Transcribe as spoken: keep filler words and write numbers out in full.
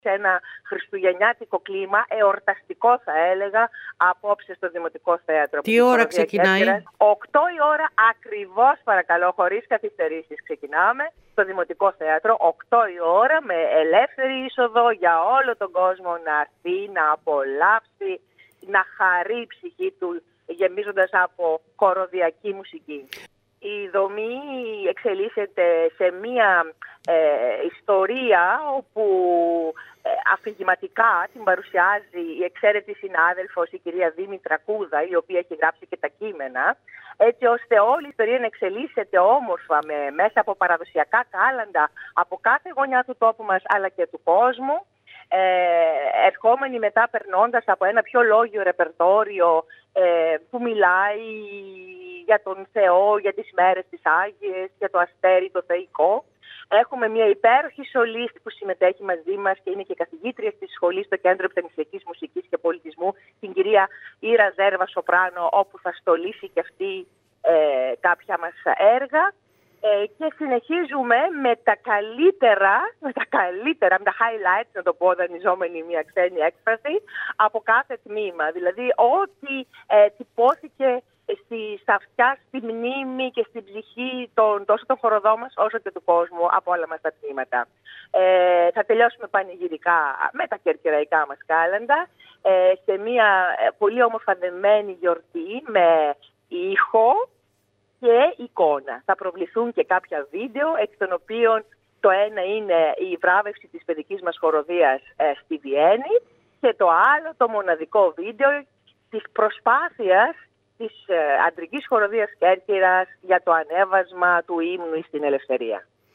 σε ένα χριστουγεννιάτικο κλίμα, εορταστικό θα έλεγα, απόψε στο Δημοτικό Θέατρο. Τι ώρα ξεκινάει? οκτώ η ώρα ακριβώς, παρακαλώ, χωρίς καθυστερήσεις ξεκινάμε. Στο Δημοτικό Θέατρο, οκτώ η ώρα, με ελεύθερη είσοδο για όλο τον κόσμο να έρθει, να απολαύσει, να χαρεί η ψυχή του, γεμίζοντας από χοροδιακή μουσική. Η δομή εξελίσσεται σε μία ε, ιστορία όπου ε, αφηγηματικά την παρουσιάζει η εξαίρετη συνάδελφος, η κυρία Δήμητρα Κούδα, η οποία έχει γράψει και τα κείμενα, έτσι ώστε όλη η ιστορία να εξελίσσεται όμορφα με, μέσα από παραδοσιακά κάλαντα από κάθε γωνιά του τόπου μας αλλά και του κόσμου, ε, ερχόμενοι μετά περνώντας από ένα πιο λόγιο ρεπερτόριο ε, που μιλάει για τον Θεό, για τις μέρες της Άγιες, για το αστέρι, το θεϊκό. Έχουμε μια υπέροχη σολίστη που συμμετέχει μαζί μας και είναι και καθηγήτρια στη σχολή στο Κέντρο Επιτανησιακής Μουσικής και Πολιτισμού, την κυρία Ήρα Ζέρβα Σοπράνο, όπου θα στολίσει και αυτή ε, κάποια μας έργα. Ε, και συνεχίζουμε με τα καλύτερα, με τα καλύτερα, με τα highlights, να το πω δανειζόμενη μια ξένη έκφραση, από κάθε τμήμα. Δηλαδή ό,τι ε, τυπώθηκε στη, στα αυτιά, στη μνήμη και στην ψυχή των, τόσο των χοροδών μας όσο και του κόσμου από όλα μας τα τμήματα. Ε, θα τελειώσουμε πανηγυρικά με τα κερκυραϊκά μας κάλαντα ε, σε μια πολύ ομορφαδεμένη γιορτή με ήχο και εικόνα. Θα προβληθούν και κάποια βίντεο, εκ των οποίων το ένα είναι η βράβευση της παιδικής μας χοροδίας ε, στη Βιέννη και το άλλο το μοναδικό βίντεο της προσπάθειας της ε, αντρικής χοροδίας Κέρκυρας για το ανέβασμα του ύμνου στην ελευθερία.